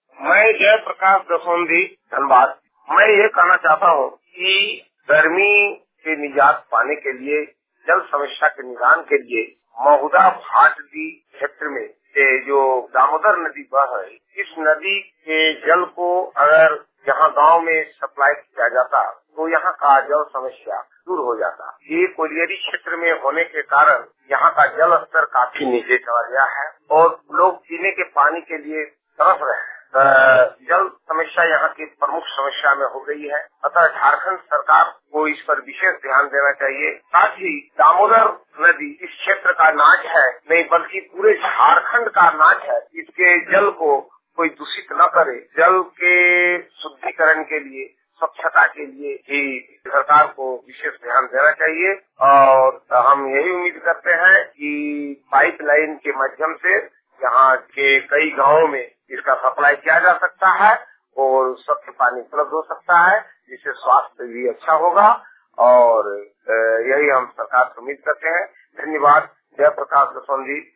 मैं जयप्रकाश दसोंधी, धनबाद। मैं ये कहना चाहता हूँ कि गर्मी से निजात पाने के लिए, जल समस्या के निदान के लिए महुदा भाटदी क्षेत्र में जो दामोदर नदी बह है, इस नदी के जल को अगर यहाँ गांव में सप्लाई किया जाता तो यहाँ का जल समस्या दूर हो जाता। ये कोलियरी क्षेत्र में होने के कारण यहाँ का जल स्तर काफी नीचे चला गया है और लोग पीने के पानी के लिए तरस रहे हैं। जल समस्या यहाँ की प्रमुख समस्या में हो गई है। अतः झारखंड सरकार को इस पर विशेष ध्यान देना चाहिए। साथ ही दामोदर नदी इस क्षेत्र का नाच है, नहीं बल्कि पूरे झारखंड का नाच है। इसके जल को कोई दूषित न करे। जल के शुद्धिकरण के लिए, स्वच्छता के लिए ही सरकार को विशेष ध्यान देना चाहिए और हम यही उम्मीद करते हैं कि पाइपलाइन के माध्यम से यहाँ के कई गांवों में इसका सप्लाई किया जा सकता है और स्वच्छ पानी उपलब्ध हो सकता है, जिससे स्वास्थ्य भी अच्छा होगा और यही हम सरकार से उम्मीद करते हैं। धन्यवाद। जयप्रकाश दसोंधी।